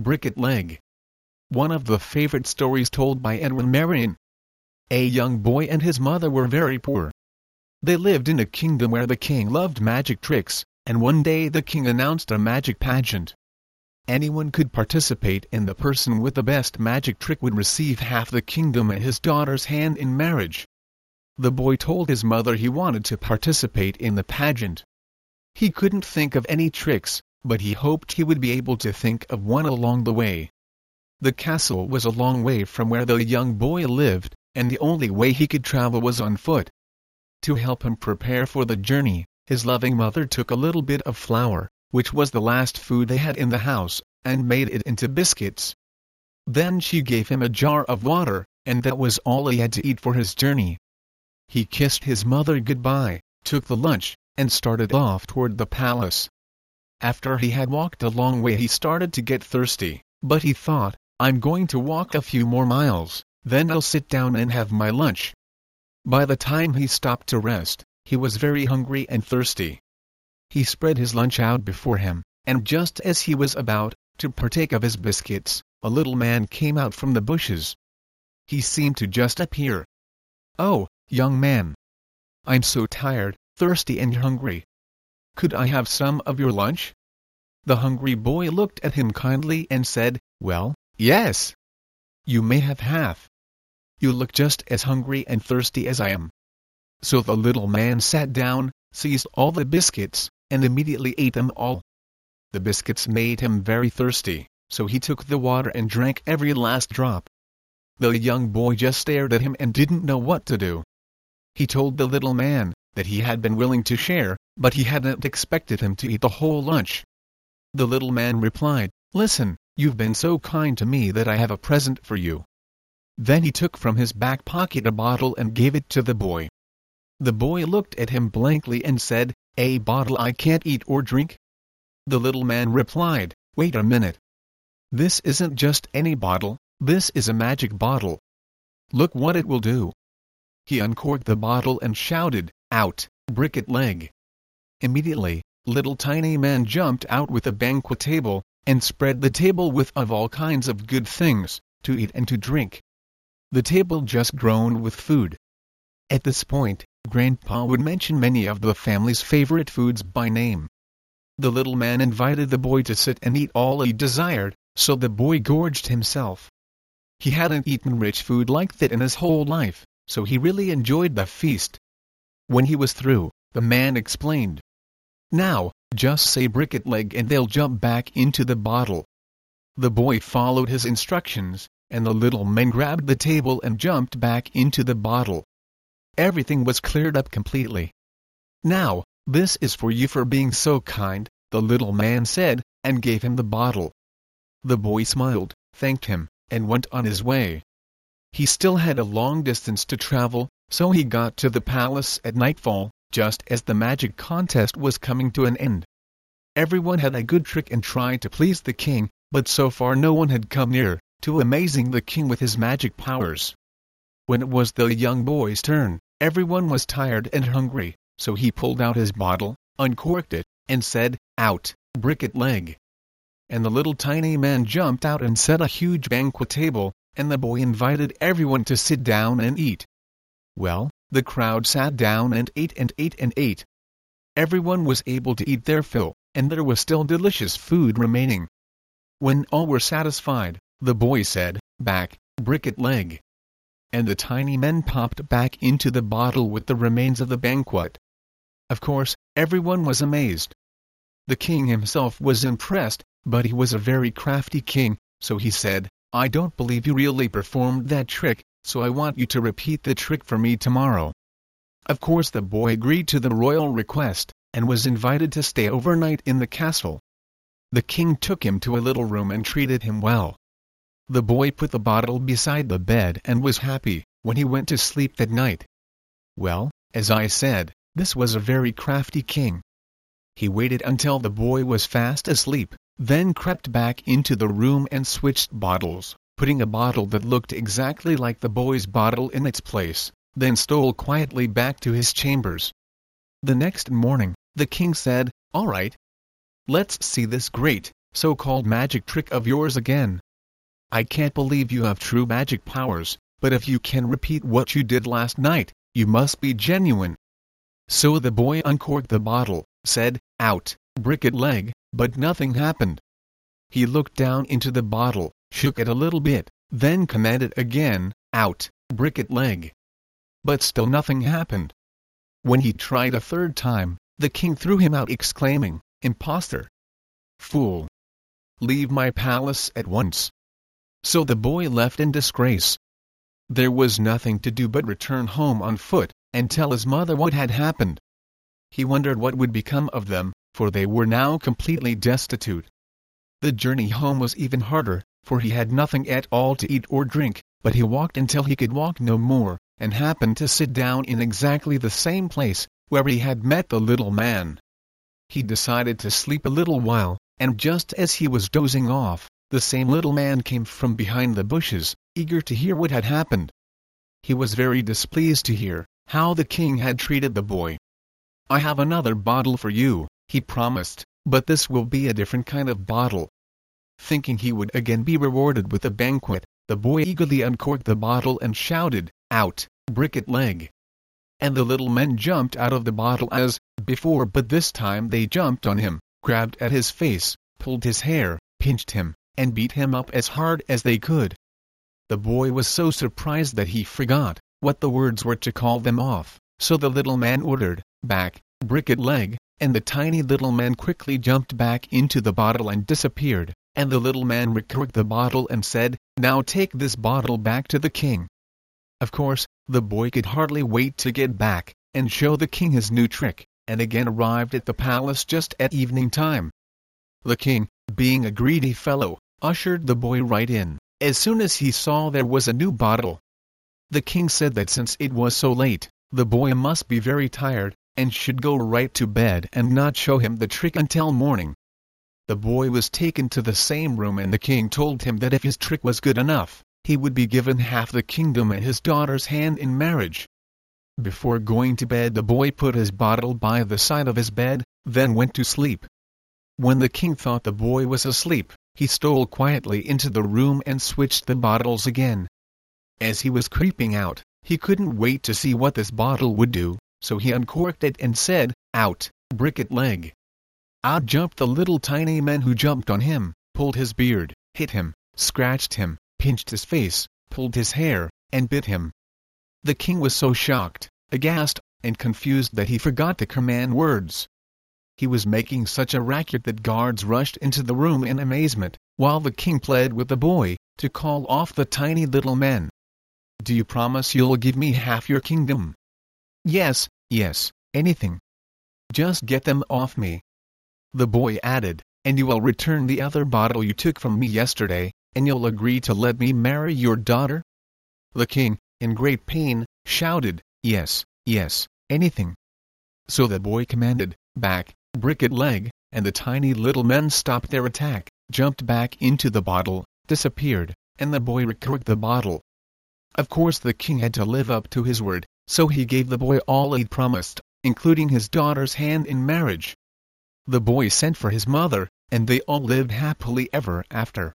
Bricket Leg. One of the favorite stories told by Edwin Marion. A young boy and his mother were very poor. They lived in a kingdom where the king loved magic tricks, and one day the king announced a magic pageant. Anyone could participate, and the person with the best magic trick would receive half the kingdom and his daughter's hand in marriage. The boy told his mother he wanted to participate in the pageant. He couldn't think of any tricks, but he hoped he would be able to think of one along the way. The castle was a long way from where the young boy lived, and the only way he could travel was on foot. To help him prepare for the journey, his loving mother took a little bit of flour, which was the last food they had in the house, and made it into biscuits. Then she gave him a jar of water, and that was all he had to eat for his journey. He kissed his mother goodbye, took the lunch, and started off toward the palace. After he had walked a long way, he started to get thirsty, but he thought, I'm going to walk a few more miles, then I'll sit down and have my lunch. By the time he stopped to rest, he was very hungry and thirsty. He spread his lunch out before him, and just as he was about to partake of his biscuits, a little man came out from the bushes. He seemed to just appear. "Oh, young man. I'm so tired, thirsty and hungry. Could I have some of your lunch?" The hungry boy looked at him kindly and said, "Well, yes. You may have half. You look just as hungry and thirsty as I am." So the little man sat down, seized all the biscuits, and immediately ate them all. The biscuits made him very thirsty, so he took the water and drank every last drop. The young boy just stared at him and didn't know what to do. He told the little man that he had been willing to share, but he hadn't expected him to eat the whole lunch. The little man replied, "Listen, you've been so kind to me that I have a present for you." Then he took from his back pocket a bottle and gave it to the boy. The boy looked at him blankly and said, "A bottle I can't eat or drink?" The little man replied, "Wait a minute. This isn't just any bottle, this is a magic bottle. Look what it will do." He uncorked the bottle and shouted, "Out, Bricket Leg!" Immediately, little tiny man jumped out with a banquet table, and spread the table with of all kinds of good things, to eat and to drink. The table just groaned with food. At this point, Grandpa would mention many of the family's favorite foods by name. The little man invited the boy to sit and eat all he desired, so the boy gorged himself. He hadn't eaten rich food like that in his whole life, so he really enjoyed the feast. When he was through, the man explained, "Now, just say Bricket Leg and they'll jump back into the bottle." The boy followed his instructions, and the little man grabbed the table and jumped back into the bottle. Everything was cleared up completely. "Now, this is for you for being so kind," the little man said, and gave him the bottle. The boy smiled, thanked him, and went on his way. He still had a long distance to travel, so he got to the palace at nightfall, just as the magic contest was coming to an end. Everyone had a good trick and tried to please the king, but so far no one had come near to amazing the king with his magic powers. When it was the young boy's turn, everyone was tired and hungry, so he pulled out his bottle, uncorked it, and said, "Out, Bricket Leg!" And the little tiny man jumped out and set a huge banquet table, and the boy invited everyone to sit down and eat. Well, the crowd sat down and ate and ate and ate. Everyone was able to eat their fill, and there was still delicious food remaining. When all were satisfied, the boy said, "Back, Bricket Leg!" And the tiny man popped back into the bottle with the remains of the banquet. Of course, everyone was amazed. The king himself was impressed, but he was a very crafty king, so he said, "I don't believe you really performed that trick, so I want you to repeat the trick for me tomorrow." Of course the boy agreed to the royal request, and was invited to stay overnight in the castle. The king took him to a little room and treated him well. The boy put the bottle beside the bed and was happy when he went to sleep that night. Well, as I said, this was a very crafty king. He waited until the boy was fast asleep, then crept back into the room and switched bottles, putting a bottle that looked exactly like the boy's bottle in its place, then stole quietly back to his chambers. The next morning, the king said, "All right. Let's see this great so-called magic trick of yours again. I can't believe you have true magic powers, but if you can repeat what you did last night, you must be genuine." So the boy uncorked the bottle, said, "Out, Bricket Leg," but nothing happened. He looked down into the bottle, shook it a little bit, then commanded again, "Out, Bricket Leg." But still nothing happened. When he tried a third time, the king threw him out, exclaiming, "Imposter! Fool! Leave my palace at once." So the boy left in disgrace. There was nothing to do but return home on foot, and tell his mother what had happened. He wondered what would become of them, for they were now completely destitute. The journey home was even harder, for he had nothing at all to eat or drink, but he walked until he could walk no more, and happened to sit down in exactly the same place where he had met the little man. He decided to sleep a little while, and just as he was dozing off, the same little man came from behind the bushes, eager to hear what had happened. He was very displeased to hear how the king had treated the boy. "I have another bottle for you," he promised, "but this will be a different kind of bottle." Thinking he would again be rewarded with a banquet, the boy eagerly uncorked the bottle and shouted, "Out, Bricket Leg!" And the little men jumped out of the bottle as before, but this time they jumped on him, grabbed at his face, pulled his hair, pinched him, and beat him up as hard as they could. The boy was so surprised that he forgot what the words were to call them off, so the little man ordered, "Back, Bricket Leg," and the tiny little man quickly jumped back into the bottle and disappeared, and the little man recorked the bottle and said, "Now take this bottle back to the king." Of course, the boy could hardly wait to get back and show the king his new trick, and again arrived at the palace just at evening time. The king, being a greedy fellow, ushered the boy right in, as soon as he saw there was a new bottle. The king said that since it was so late, the boy must be very tired, and should go right to bed and not show him the trick until morning. The boy was taken to the same room, and the king told him that if his trick was good enough, he would be given half the kingdom and his daughter's hand in marriage. Before going to bed, the boy put his bottle by the side of his bed, then went to sleep. When the king thought the boy was asleep, he stole quietly into the room and switched the bottles again. As he was creeping out, he couldn't wait to see what this bottle would do, so he uncorked it and said, "Out, Bricket Leg." Out jumped the little tiny man, who jumped on him, pulled his beard, hit him, scratched him, pinched his face, pulled his hair, and bit him. The king was so shocked, aghast, and confused that he forgot to command words. He was making such a racket that guards rushed into the room in amazement, while the king pled with the boy to call off the tiny little man. "Do you promise you'll give me half your kingdom?" "Yes, yes, anything. Just get them off me." The boy added, "And you will return the other bottle you took from me yesterday, and you'll agree to let me marry your daughter?" The king, in great pain, shouted, "Yes, yes, anything." So the boy commanded, "Back, Bricket Leg," and the tiny little men stopped their attack, jumped back into the bottle, disappeared, and the boy recorked the bottle. Of course the king had to live up to his word, so he gave the boy all he'd promised, including his daughter's hand in marriage. The boy sent for his mother, and they all lived happily ever after.